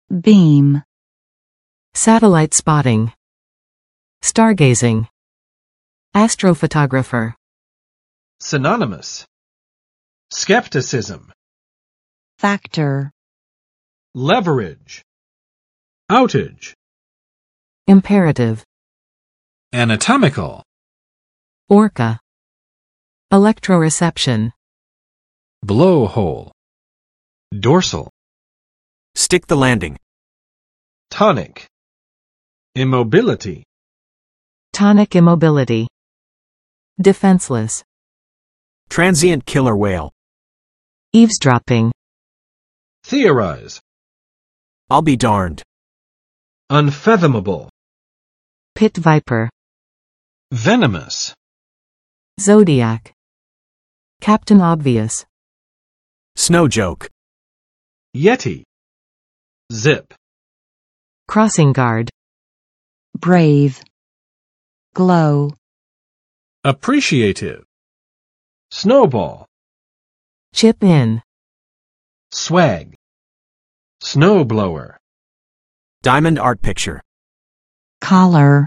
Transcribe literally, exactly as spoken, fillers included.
beam, satellite spotting, stargazing, astrophotographer, synonymous, skepticism, factor, leverage, outage, imperative, anatomical, orca, electroreception, blowhole, dorsal, stick the landing, tonic, immobility, tonic immobility, defenseless, transient killer whale. eavesdropping, theorize, I'll be darned. unfathomable, pit viper, venomous, zodiac, Captain Obvious, Snow joke. yeti, zip, crossing guard, brave, glow, appreciative, snowball, chip in, swag, snowblower, Diamond art picture. collar,